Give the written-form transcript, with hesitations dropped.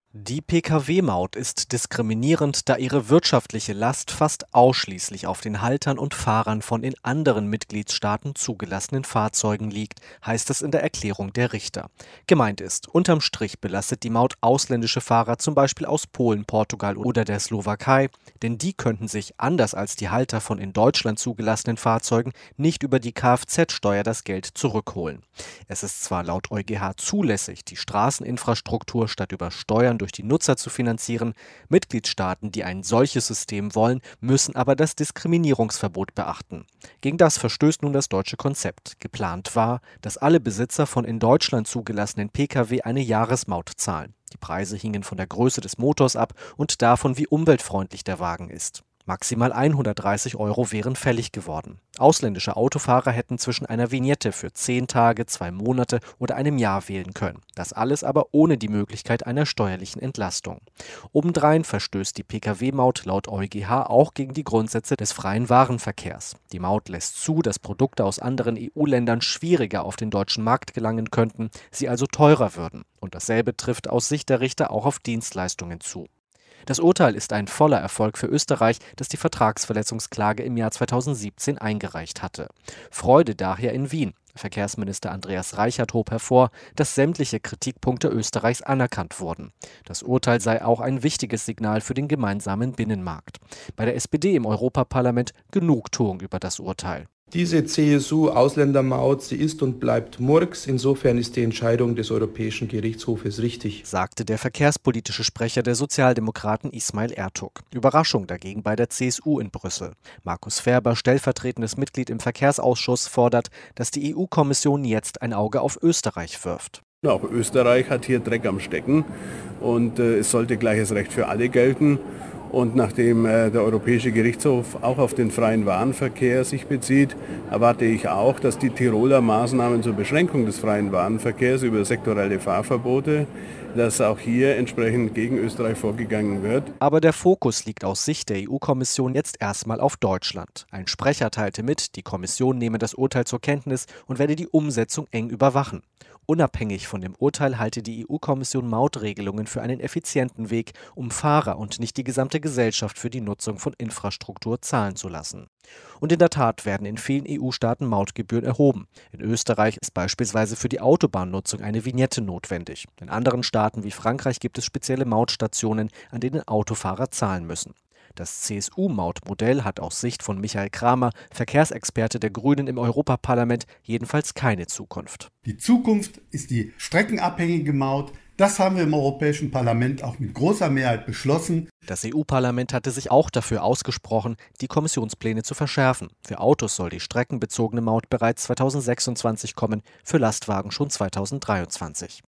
Die Pkw-Maut ist diskriminierend, da ihre wirtschaftliche Last fast ausschließlich auf den Haltern und Fahrern von in anderen Mitgliedstaaten zugelassenen Fahrzeugen liegt, heißt es in der Erklärung der Richter. Gemeint ist, unterm Strich belastet die Maut ausländische Fahrer zum Beispiel aus Polen, Portugal oder der Slowakei, denn die könnten sich, anders als die Halter von in Deutschland zugelassenen Fahrzeugen, nicht über die Kfz-Steuer das Geld zurückholen. Es ist zwar laut EuGH zulässig, die Straßeninfrastruktur statt über Steuern durch die Nutzer zu finanzieren. Mitgliedstaaten, die ein solches System wollen, müssen aber das Diskriminierungsverbot beachten. Gegen das verstößt nun das deutsche Konzept. Geplant war, dass alle Besitzer von in Deutschland zugelassenen Pkw eine Jahresmaut zahlen. Die Preise hingen von der Größe des Motors ab und davon, wie umweltfreundlich der Wagen ist. Maximal 130 € wären fällig geworden. Ausländische Autofahrer hätten zwischen einer Vignette für 10 Tage, 2 Monate oder einem Jahr wählen können. Das alles aber ohne die Möglichkeit einer steuerlichen Entlastung. Obendrein verstößt die Pkw-Maut laut EuGH auch gegen die Grundsätze des freien Warenverkehrs. Die Maut lässt zu, dass Produkte aus anderen EU-Ländern schwieriger auf den deutschen Markt gelangen könnten, sie also teurer würden. Und dasselbe trifft aus Sicht der Richter auch auf Dienstleistungen zu. Das Urteil ist ein voller Erfolg für Österreich, das die Vertragsverletzungsklage im Jahr 2017 eingereicht hatte. Freude daher in Wien. Verkehrsminister Andreas Reichert hob hervor, dass sämtliche Kritikpunkte Österreichs anerkannt wurden. Das Urteil sei auch ein wichtiges Signal für den gemeinsamen Binnenmarkt. Bei der SPD im Europaparlament Genugtuung über das Urteil. Diese CSU-Ausländermaut, sie ist und bleibt Murks. Insofern ist die Entscheidung des Europäischen Gerichtshofes richtig, sagte der verkehrspolitische Sprecher der Sozialdemokraten Ismail Ertug. Überraschung dagegen bei der CSU in Brüssel. Markus Ferber, stellvertretendes Mitglied im Verkehrsausschuss, fordert, dass die EU-Kommission jetzt ein Auge auf Österreich wirft. Auch Österreich hat hier Dreck am Stecken und es sollte gleiches Recht für alle gelten. Und nachdem der Europäische Gerichtshof auch auf den freien Warenverkehr sich bezieht, erwarte ich auch, dass die Tiroler Maßnahmen zur Beschränkung des freien Warenverkehrs über sektorelle Fahrverbote, dass auch hier entsprechend gegen Österreich vorgegangen wird. Aber der Fokus liegt aus Sicht der EU-Kommission jetzt erstmal auf Deutschland. Ein Sprecher teilte mit, die Kommission nehme das Urteil zur Kenntnis und werde die Umsetzung eng überwachen. Unabhängig von dem Urteil halte die EU-Kommission Mautregelungen für einen effizienten Weg, um Fahrer und nicht die gesamte Gesellschaft für die Nutzung von Infrastruktur zahlen zu lassen. Und in der Tat werden in vielen EU-Staaten Mautgebühren erhoben. In Österreich ist beispielsweise für die Autobahnnutzung eine Vignette notwendig. In anderen Staaten wie Frankreich gibt es spezielle Mautstationen, an denen Autofahrer zahlen müssen. Das CSU-Mautmodell hat aus Sicht von Michael Kramer, Verkehrsexperte der Grünen im Europaparlament, jedenfalls keine Zukunft. Die Zukunft ist die streckenabhängige Maut. Das haben wir im Europäischen Parlament auch mit großer Mehrheit beschlossen. Das EU-Parlament hatte sich auch dafür ausgesprochen, die Kommissionspläne zu verschärfen. Für Autos soll die streckenbezogene Maut bereits 2026 kommen, für Lastwagen schon 2023.